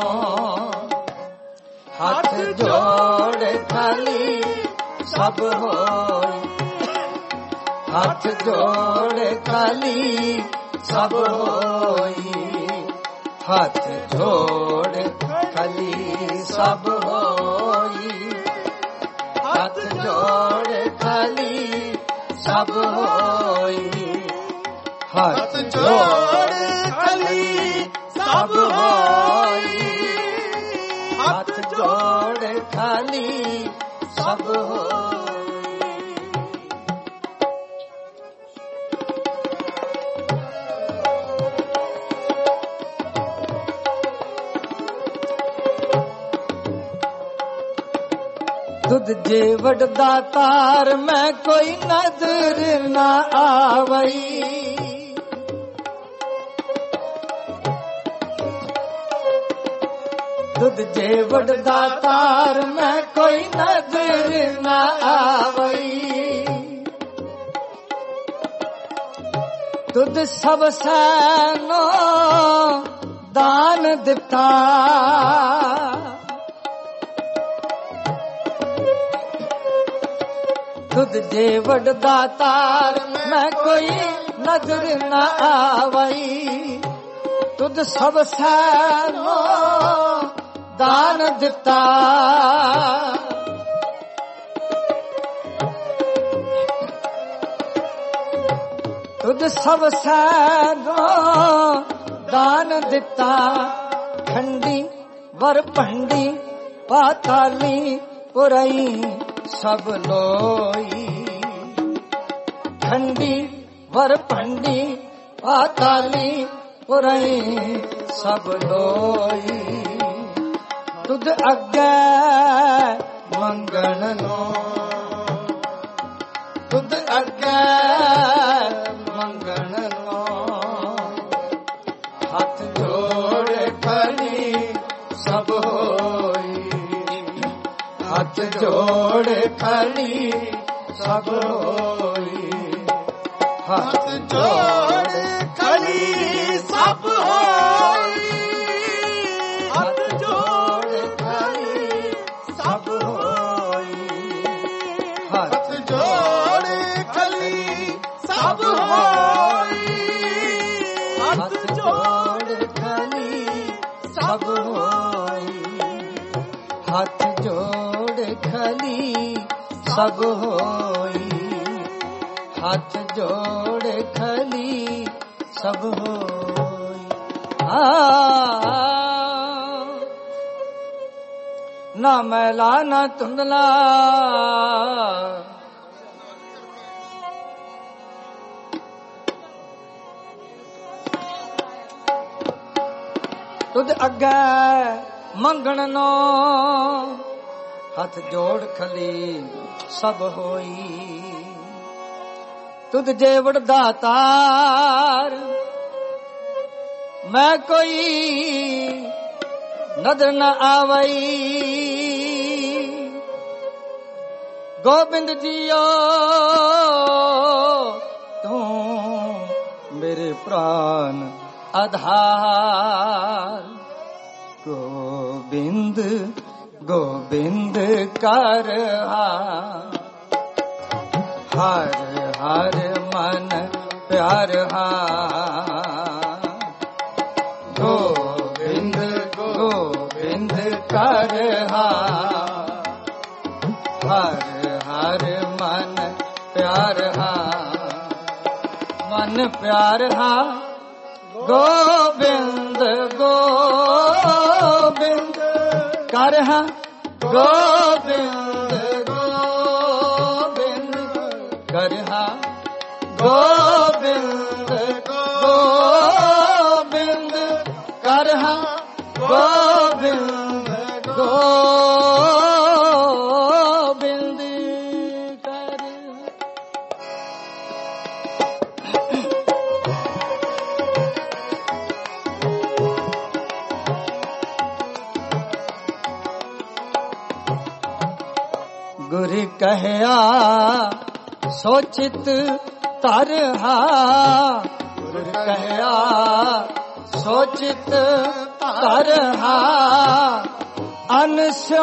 हाथ जोड़ खली सब होई, हाथ जोड़ खली सब होई, हाथ जोड़ खली सब होई, हाथ जोड़ खली सब होई, हाथ जोड़ खली सब होई, हाथ जोड़ खली सब होई। तुझ जे वड दातार में कोई नजर ना आवई, तुझ जे वड दातार में कोई नजर ना आवई, तुझ सब सैनो दान दिता, तुझ जे वड दातार में कोई नजर न आवई, तुझ सब सैनो दान दिता, तुझ सब सैनो दान दिता, खंडी वर पंडी पाताली पुरई सब लोई, खंडी वर पंडी पाताली पुरई सब लोई, तुझ अगे मंगण नो, तुझ अगे मंगण नो, ਜੋੜ ਖਲੀ ਸਭ ਹੋਈ, ਹੱਥ ਜੋੜ ਖਲੀ ਸਭ ਹੋਈ, ਹੱਥ ਜੋੜ ਖਲੀ ਸਭ ਹੋਈ, ਹੱਥ ਜੋੜ ਖਲੀ ਸਭ ਹੋਈ, ਹੱਥ ਜੋੜ ਖਲੀ ਸਭ ਹੋਈ, ਹੱਥ ਜੋੜ ਖਲੀ ਸਭ ਹੋਈ, ਹੱਥ ਜੋੜ ਖਲੀ ਸਭ ਹੋਈ। ਨਾ ਮੈਲਾ ਨਾ ਧੁੰਦਲਾ, ਤੁਧ ਅੱਗੇ ਮੰਗਣ ਨੋ, ਹੱਥ ਜੋੜ ਖਲੀ ਸਭ ਹੋਈ, ਤੁਧ ਜੇਵੜ ਦਾਤਾਰ ਮੈਂ ਕੋਈ ਨਦਰ ਨ ਆਵਈ, ਗੋਬਿੰਦ ਜੀਓ ਤੂੰ ਮੇਰੇ ਪ੍ਰਾਨ ਆਧਾਰ, ਗੋਬਿੰਦ ਗੋਬਿੰਦ ਕਰ ਹਰ ਹਰ ਮਨ ਪਿਆਰ ਗੋਬਿੰਦ ਗੋਬਿੰਦ ਕਰ ਹਰ ਹਰ ਮਨ ਪਿਆਰ ਮਨ ਪਿਆਰ ਗੋਬਿੰਦ ਗੋਬਿੰਦ ਕਰ ਗੋਬਿੰਦ ਗੋਬਿੰਦ ਕਰ ਗੋਬਿੰਦ ਗੋਬਿੰਦ ਕਰ ਗੋਬਿੰਦ ਗੋਬਿੰਦ ਕਰ। ਗੁਰ ਕਹਿਆ ਸੋਚਿਤ ਧਰਹਾ, ਗੁਰ ਕਹਿਆ ਸੋਚਿਤ ਧਰਹਾ, ਅਨਸਿਓ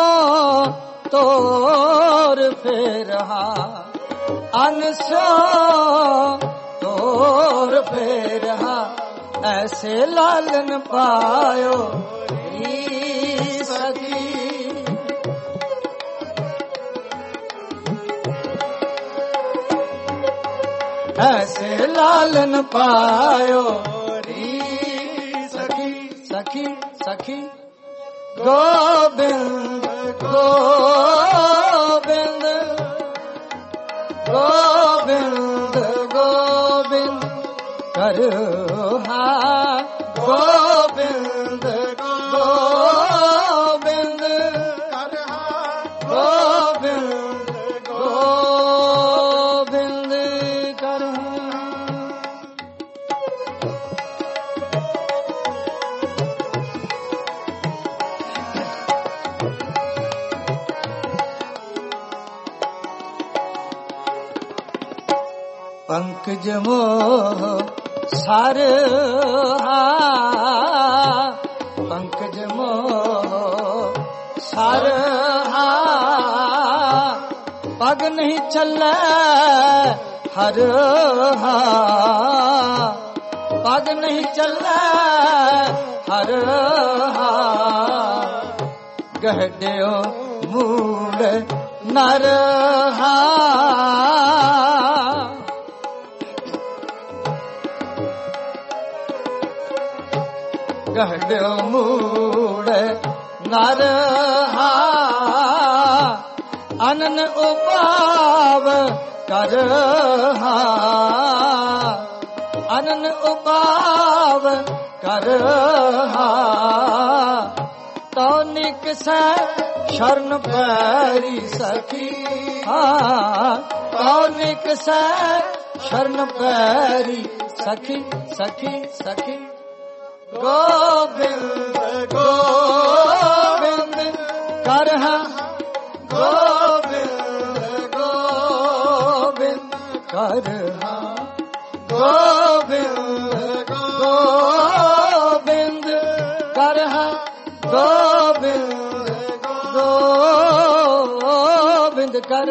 ਤੋਰ ਫੇਰਹਾ, ਅਨਸਿਓ ਤੋਰ ਫੇਰਹਾ, ਐਸੇ ਲਾਲਨ ਪਾਇਓ ਰੀ ਸਖੀ, ऐसे लालन पायो री सखी सखी सखी, गोविंद गोविंद गोविंद गोविंद कर गोविंद गोविंद कर गोविंद गोविंद कर। पंकज मोह सार पंकज मोह सार पग नहीं चले हर पग नहीं चले हर गहड्यो मूल नर गहड्यो मूल नर अनन उपाव कर अनन उपाव कर तो निक से शरण पैरी सखी तो निक से शरण पैरी सखी सखी सखी गोविंद गोविंद कर गोविंद कर गोविंद गोविंद कर गोविंद गोविंद कर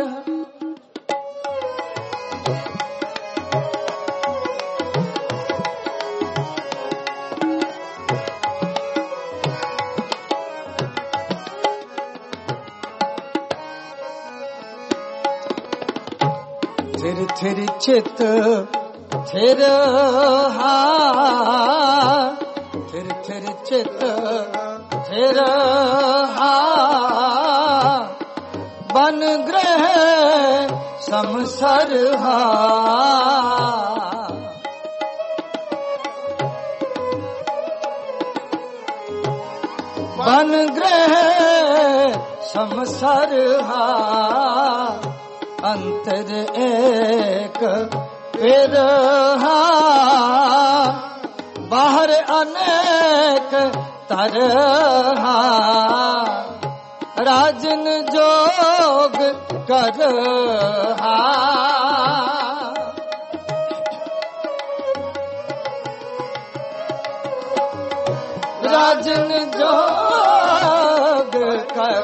थिर चित थिर हा थिर चित थिर हा बन ग्रह समसर हा बन ग्रह समसर हा अंतर एक फिर बाहर अनेक तरह राजन जोग कर राजन जोग कर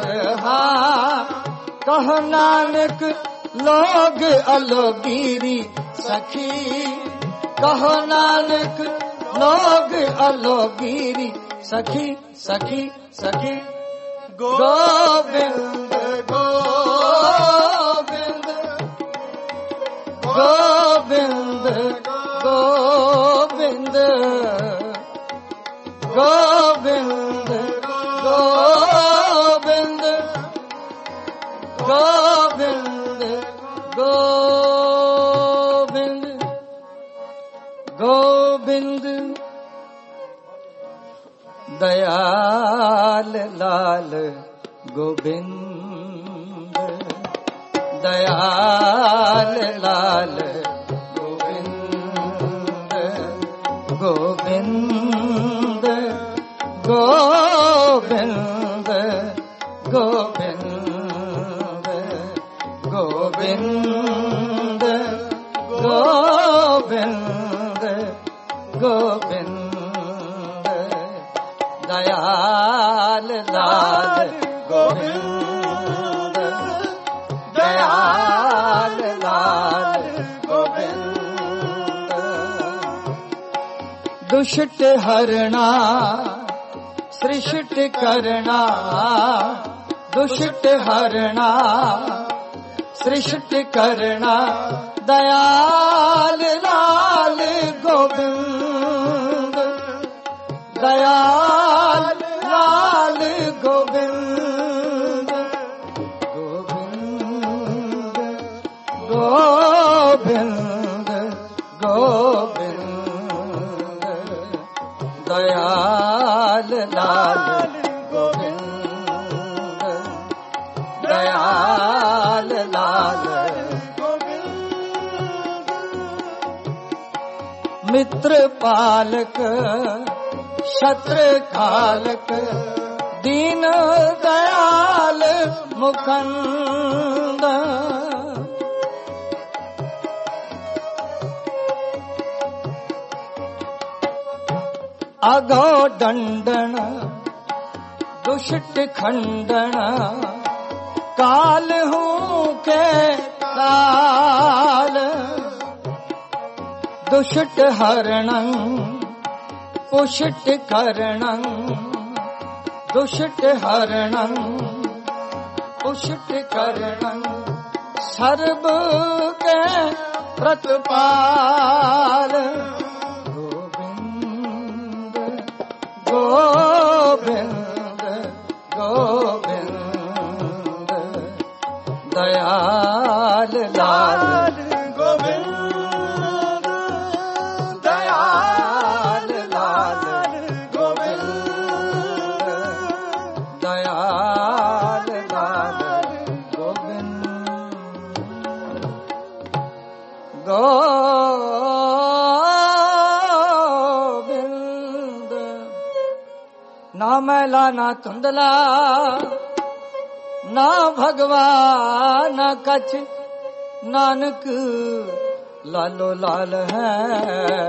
कह नानक लोग अलोगीरी सखी कहो नानक लोग अलोगीरी सखी सखी सखी गोविंद गोविंद गोविंद गोविंद गोविंद गोविंद गोविंद गोविंद गोविंद दयाल लाल गोविंद दयाल लाल गोविंद गोविंद गोविंद गोविंद गोविंद गोविंद गोविंद दयाल लाल गोविंद दयाल लाल गोविंद दुष्ट हरणा सृष्टि करना दुष्ट हरणा सृष्टि करना दयाल लाल गोविंद दयाल लाल गोविंद गोविंद गोविंद गोविंद दयाल लाल गोविंद दयाल लाल मित्र पालक शत्रु कालक दीन दयाल मुकुंद अगो दंडन दुष्ट खंडन काल हूँ के काल दुष्ट हरणं पुष्ट करणं दुष्ट हरणं पुष्ट करणं सर्व के प्रतिपाल गोविंद गोविंद गोविंद दयाल लाल गोविंद ना मैला ना धुंधला ना भगवान कछ नानक ਲਾਲੋ ਲਾਲ ਹੈ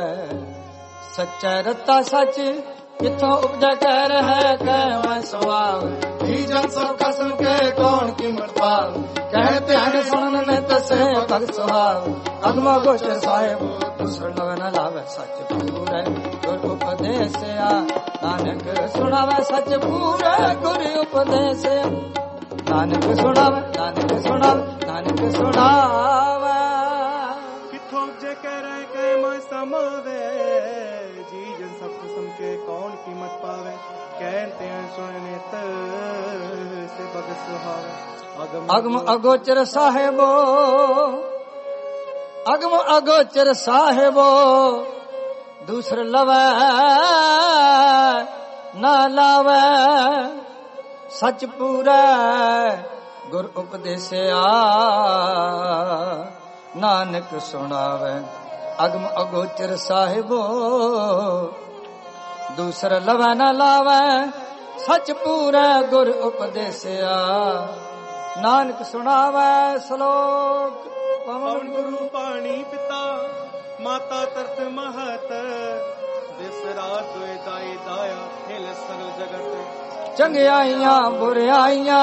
ਸੱਚਾ ਰਤਾ ਸੱਚ ਕਿੱਥੋਂ ਉਪਜਾ ਕਹਿ ਰਹਿ ਕਹਿ ਮੈਂ ਸਵਾਲ ਜੀ ਜਨ ਸਭ ਕਸਮ ਕੇ ਕੌਣ ਕੀਮਤ ਪਾਲ ਕਹਿ ਧਿਆਨ ਸੁਣਨ ਨੇ ਤਸੇ ਭਗਤ ਸੁਹਾਵ ਅਗਮਾ ਗੋਚਰ ਸਾਹਿਬ ਦੂਸਰ ਲਵੇ ਨਾ ਲਾਵੇ ਸੱਚ ਪੂਰੇ ਗੁਰ ਉਪਦੇਸਿਆ ਨਾਨਕ ਸੁਣਾਵੇ ਸੱਚ ਪੂਰੇ ਗੁਰ ਉਪਦੇਸਿਆ ਨਾਨਕ ਸੁਣਾਵੇ ਨਾਨਕ ਸੁਣਾਵੇ ਨਾਨਕ ਸੁਣਾਵੇ ਕਿੱਥੋਂ ਜੇ ਕਹਿ ਰਹਿ ਕਹਿ ਮੈਂ ਸਮਾਵੇ ਜੀ ਜਨ ਸਭ ਕਸਮ ਕੇ ਕੌਣ ਕੀਮਤ ਪਾਵੇ ਕਹਿਣ ਤੇ ਸੁਣਨੇ ਤੇ ਭਗਤ ਸੁਹਾਵੇ ਅਗਮ ਅਗੋਚਰ ਸਾਹਿਬੋ ਅਗਮ ਅਗੋਚਰ ਸਾਹਿਬੋ ਦੂਸਰ ਲਵੈ ਨਾ ਲਾਵੈ ਸੱਚ ਪੂਰਾ ਗੁਰ ਉਪਦੇਸਿਆ ਨਾਨਕ ਸੁਣਾਵੇ ਅਗਮ ਅਗੋਚਰ ਸਾਹਿਬੋ ਦੂਸਰ ਲਵੈ ਨਾ ਲਾਵੈ ਸੱਚ ਪੂਰਾ ਗੁਰ ਉਪਦੇਸਿਆ ਨਾਨਕ ਸੁਣਾਵੇ ਸ਼ਲੋਕ ਪਵਨ ਗੁਰੂ ਪਾਣੀ ਪਿਤਾ ਮਾਤਾ ਤਰਤ ਮਹਤ ਦਿਸ ਰਾਤ ਦੋਇ ਦਾਈ ਦਾਇਆ ਹਿਲ ਸਗਲ ਜਗਤ ਚੰਗਿਆਈਆਂ ਬੁਰਿਆਈਆਂ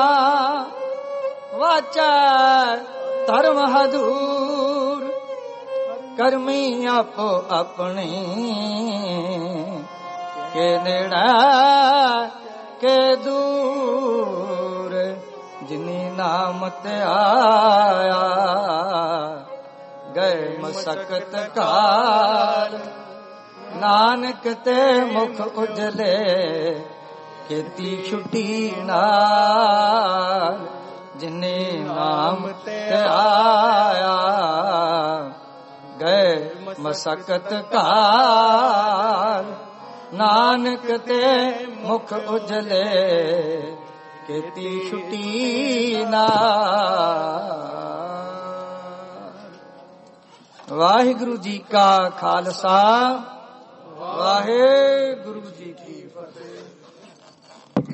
ਵਾਚਾ ਧਰਮ ਹਦੂਰ ਕਰਮੀ ਆਪੋ ਆਪਣੀ ਕੇ ਨੇੜਾ ਕੇ ਦੂਰ ਜਿਨੀ ਨਾਮ ਤੇ ਆਇਆ ਗਏ ਮਸਕਤ ਕਾਲ ਨਾਨਕ ਤੇ ਮੁਖ ਉਜਲੇ ਕੀਤੀ ਛੁੱਟੀ ਨਾਲ ਜਿਨੇ ਨਾਮ ਤੇ ਆਇਆ ਗਏ ਮਸਕਤ ਕਾਲ ਨਾਨਕ ਤੇ ਮੁਖ ਉਜਲੇ ਕੀਤੀ ਛੁੱਟੀ ਨਾਲ। ਵਾਹਿਗੁਰੂ ਜੀ ਕਾ ਖਾਲਸਾ ਵਾਹਿਗੁਰੂ ਜੀ ਕੀ ਫਤਿਹ।